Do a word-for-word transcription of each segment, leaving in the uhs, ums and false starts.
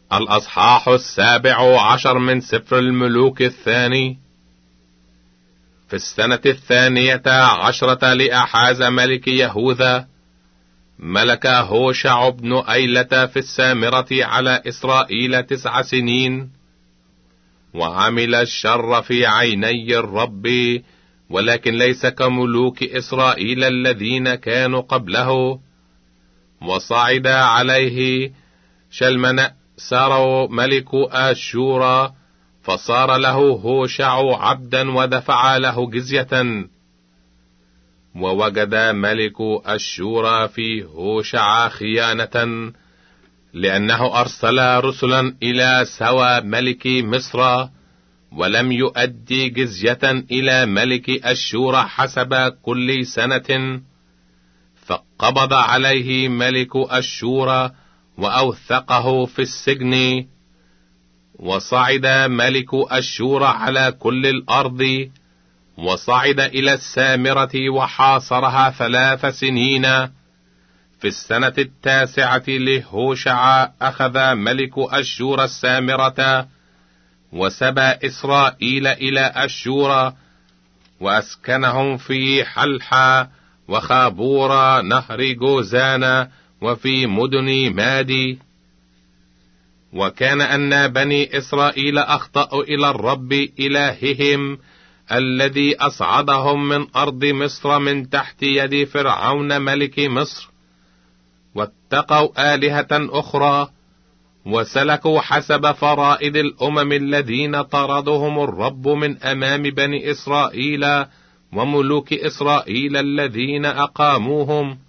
الأصحاح السابع عشر من سفر الملوك الثاني. في السنة الثانية عشرة لأحاز ملك يهوذا ملك هوشع بن أيلة في السامرة على إسرائيل تسع سنين، وعمل الشر في عيني الرب، ولكن ليس كملوك إسرائيل الذين كانوا قبله. وصعد عليه شلمنأسر ملك آشور، فصار له هوشع عبدا ودفع له جزية. ووجد ملك آشور في هوشع خيانة، لأنه أرسل رسلا إلى سوى ملك مصر، ولم يؤدي جزية إلى ملك آشور حسب كل سنة. فقبض عليه ملك آشور وأوثقه في السجن. وصعد ملك آشور على كل الأرض، وصعد إلى السامرة وحاصرها ثلاث سنين. في السنة التاسعة لهوشع أخذ ملك آشور السامرة، وسبى إسرائيل إلى آشور، وأسكنهم في حلحة وخابور نهر جوزان وفي مدن مادي. وكان أن بني إسرائيل أخطأوا إلى الرب إلههم الذي أصعدهم من أرض مصر من تحت يد فرعون ملك مصر، واتقوا آلهة أخرى، وسلكوا حسب فرائض الأمم الذين طردهم الرب من أمام بني إسرائيل وملوك إسرائيل الذين أقاموهم.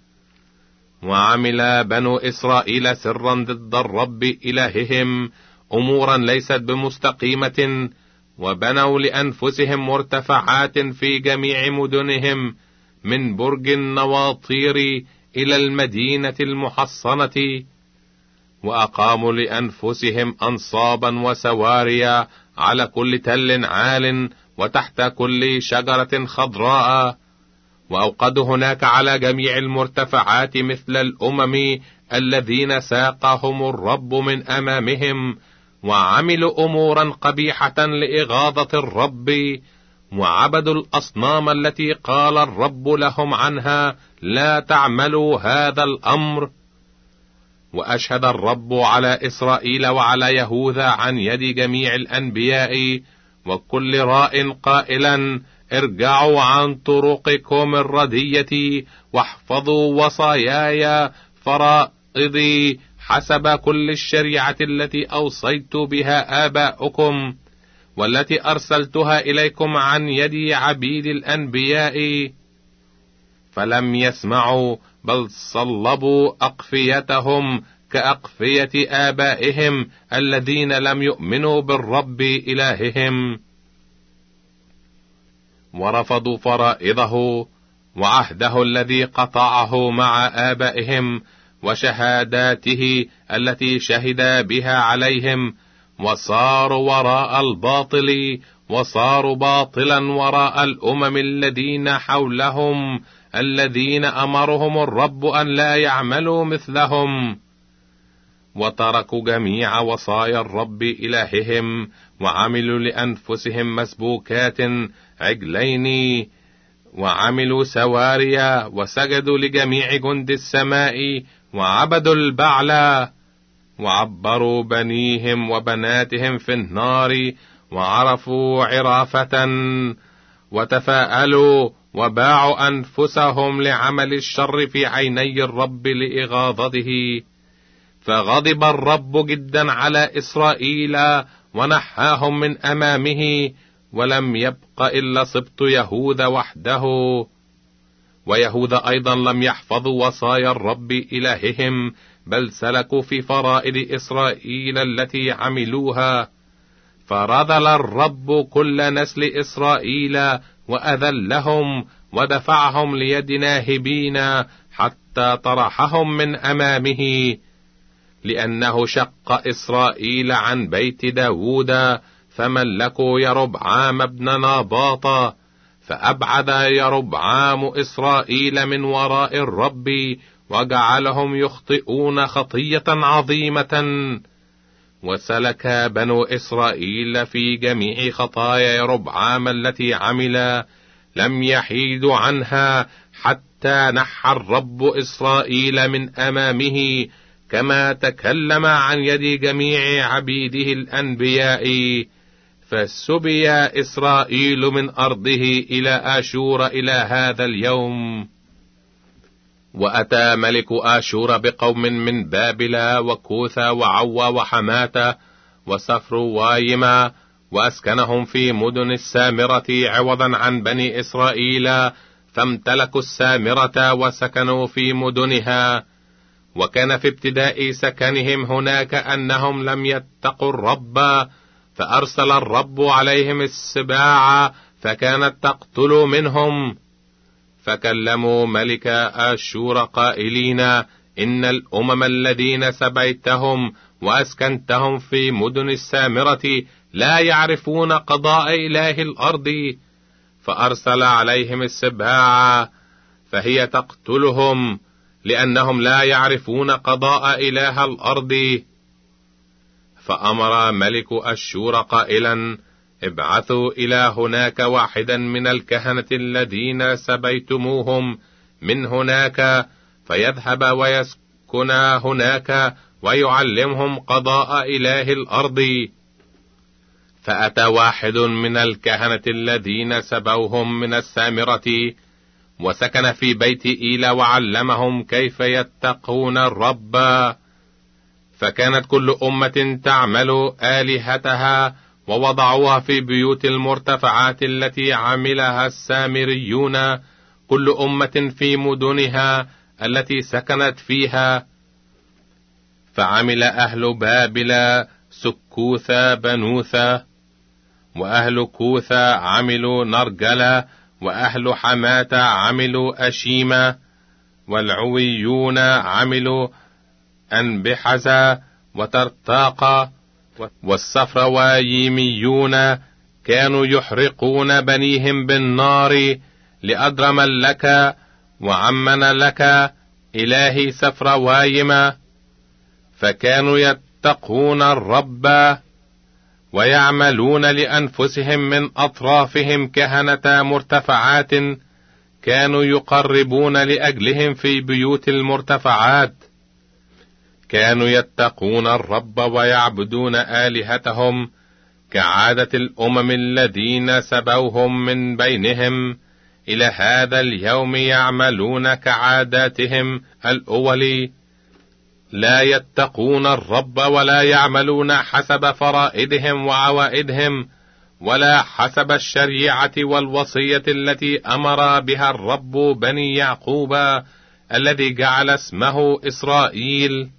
وعمل بنو إسرائيل سرا ضد الرب إلههم أمورا ليست بمستقيمة، وبنوا لأنفسهم مرتفعات في جميع مدنهم، من برج النواطير إلى المدينة المحصنة. وأقاموا لأنفسهم أنصابا وسواريا على كل تل عال وتحت كل شجرة خضراء، وأوقدوا هناك على جميع المرتفعات مثل الأمم الذين ساقهم الرب من أمامهم. وعملوا أمورا قبيحة لإغاظة الرب، وعبدوا الأصنام التي قال الرب لهم عنها لا تعملوا هذا الأمر. وأشهد الرب على إسرائيل وعلى يهوذا عن يد جميع الأنبياء وكل راء قائلا: ارجعوا عن طرقكم الردية، واحفظوا وصاياي فرائضي حسب كل الشريعة التي أوصيت بها آباؤكم، والتي أرسلتها إليكم عن يد عبيد الأنبياء. فلم يسمعوا، بل صلبوا أقفيتهم كأقفية آبائهم الذين لم يؤمنوا بالرب إلههم، ورفضوا فرائضه وعهده الذي قطعه مع آبائهم، وشهاداته التي شهد بها عليهم، وصاروا وراء الباطل، وصاروا باطلا وراء الأمم الذين حولهم الذين أمرهم الرب أن لا يعملوا مثلهم. وتركوا جميع وصايا الرب إلههم، وعملوا لأنفسهم مسبوكات عجلين، وعملوا سواريا، وسجدوا لجميع جند السماء، وعبدوا البعل، وعبروا بنيهم وبناتهم في النار، وعرفوا عرافة، وتفاءلوا، وباعوا أنفسهم لعمل الشر في عيني الرب لإغاظته. فغضب الرب جدا على إسرائيل ونحاهم من أمامه، ولم يبق إلا سبط يهوذا وحده. ويهوذا أيضا لم يحفظوا وصايا الرب إلههم، بل سلكوا في فرائض إسرائيل التي عملوها. فرذل الرب كل نسل إسرائيل وأذلهم، ودفعهم ليد ناهبين حتى طرحهم من أمامه، لأنه شق إسرائيل عن بيت داود، فملكوا يربعام ابن ناباط. فأبعد يربعام إسرائيل من وراء الرب، وجعلهم يخطئون خطية عظيمة. وسلك بنو إسرائيل في جميع خطايا يربعام التي عمل، لم يحيدوا عنها حتى نحى الرب إسرائيل من أمامه، كما تكلم عن يد جميع عبيده الأنبياء. فسبي إسرائيل من أرضه إلى آشور إلى هذا اليوم. وأتى ملك آشور بقوم من بابل وكوثا وعوى وحماة وصفر وايما، وأسكنهم في مدن السامرة عوضا عن بني إسرائيل، فامتلكوا السامرة وسكنوا في مدنها. وكان في ابتداء سكنهم هناك أنهم لم يتقوا الرب، فأرسل الرب عليهم السباع فكانت تقتل منهم. فكلموا ملك آشور قائلين: إن الأمم الذين سبيتهم وأسكنتهم في مدن السامرة لا يعرفون قضاء إله الأرض، فأرسل عليهم السباع فهي تقتلهم، لأنهم لا يعرفون قضاء إله الأرض. فأمر ملك آشور قائلا: ابعثوا إلى هناك واحدا من الكهنة الذين سبيتموهم من هناك، فيذهب ويسكن هناك ويعلمهم قضاء إله الأرض. فأتى واحد من الكهنة الذين سبوهم من السامرة، وسكن في بيت إيلا وعلمهم كيف يتقون الرب. فكانت كل أمة تعمل آلهتها، ووضعوها في بيوت المرتفعات التي عملها السامريون، كل أمة في مدنها التي سكنت فيها. فعمل أهل بابل سكوثا بنوثا، وأهل كوثا عملوا نرجلا، وأهل حماة عملوا أشيما، والعويون عملوا أنبحزا وترتاقا، والصفروايميون كانوا يحرقون بنيهم بالنار لأدرم لك وعمن لك إلهي صفروايم. فكانوا يتقون الرب ويعملون لأنفسهم من أطرافهم كهنة مرتفعات، كانوا يقربون لأجلهم في بيوت المرتفعات. كانوا يتقون الرب ويعبدون آلهتهم كعادة الأمم الذين سبوهم من بينهم، إلى هذا اليوم يعملون كعاداتهم الأول، لا يتقون الرب ولا يعملون حسب فرائدهم وعوائدهم، ولا حسب الشريعة والوصية التي أمر بها الرب بني يعقوب الذي جعل اسمه إسرائيل.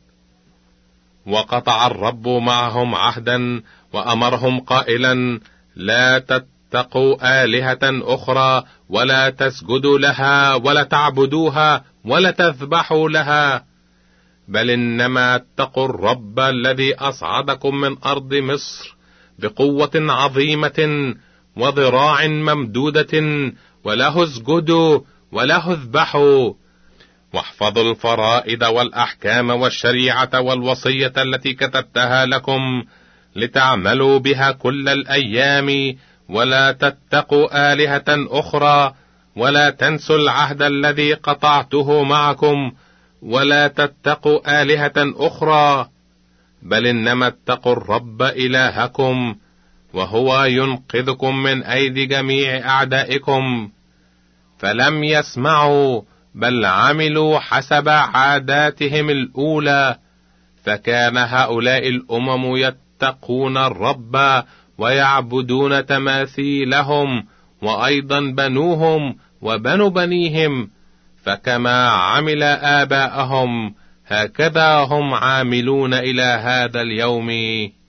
وقطع الرب معهم عهدا، وأمرهم قائلا: لا تتقوا آلهة أخرى، ولا تسجدوا لها، ولا تعبدوها، ولا تذبحوا لها، بل إنما اتقوا الرب الذي أصعدكم من أرض مصر بقوة عظيمة وذراع ممدودة، وله اسجدوا وله اذبحوا. واحفظوا الفرائض والأحكام والشريعة والوصية التي كتبتها لكم، لتعملوا بها كل الأيام، ولا تتقوا آلهة أخرى، ولا تنسوا العهد الذي قطعته معكم، ولا تتقوا آلهة أخرى، بل إنما اتقوا الرب إلهكم، وهو ينقذكم من أيدي جميع أعدائكم. فلم يسمعوا، بل عملوا حسب عاداتهم الأولى. فكان هؤلاء الأمم يتقون الرب ويعبدون تماثيلهم، وأيضا بنوهم وبنو بنيهم، فكما عمل آباءهم هكذا هم عاملون إلى هذا اليوم.